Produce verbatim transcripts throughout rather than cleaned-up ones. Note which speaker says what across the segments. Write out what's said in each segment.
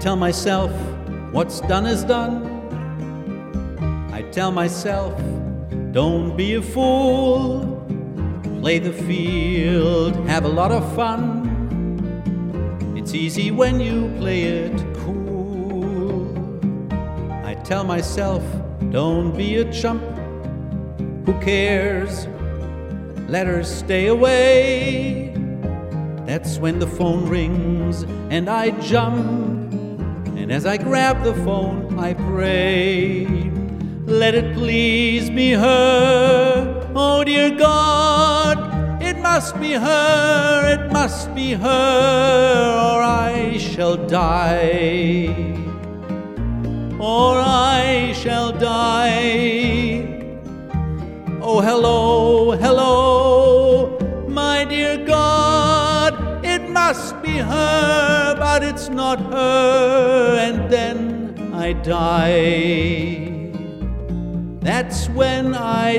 Speaker 1: tell myself what's done is done. I tell myself, don't be a fool. Play the field, have a lot of fun. It's easy when you play it cool. I tell myself, don't be a chump. Who cares? Let her stay away. That's when the phone rings and I jump. And as I grab the phone, I pray. Let it please be her. Oh dear God, it must be her, it must be her, or I shall die, or I shall die. Oh hello, hello, my dear God, it must be her, but it's not her, and then I die. That's when I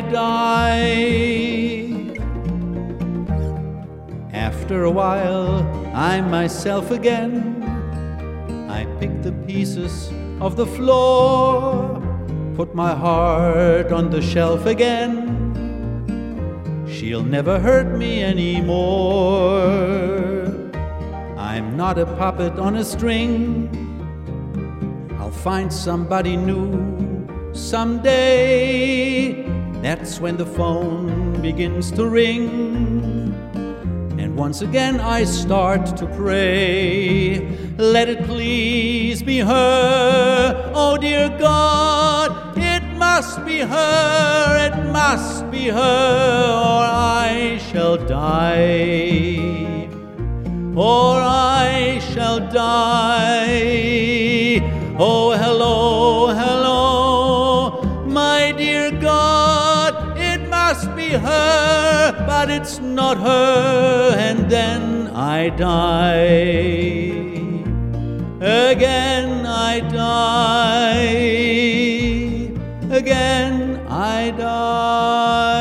Speaker 1: die. After a while, I'm myself again. I pick the pieces of the floor, put my heart on the shelf again. She'll never hurt me anymore. I'm not a puppet on a string. I'll find somebody new someday. That's when the phone begins to ring, and once again I start to pray. Let it please be her. Oh dear God, it must be her, it must be her, or I shall die, or I shall die. Oh hello, hello, my dear God, it must be her, but it's not her, and then I die. Again I die, again I die.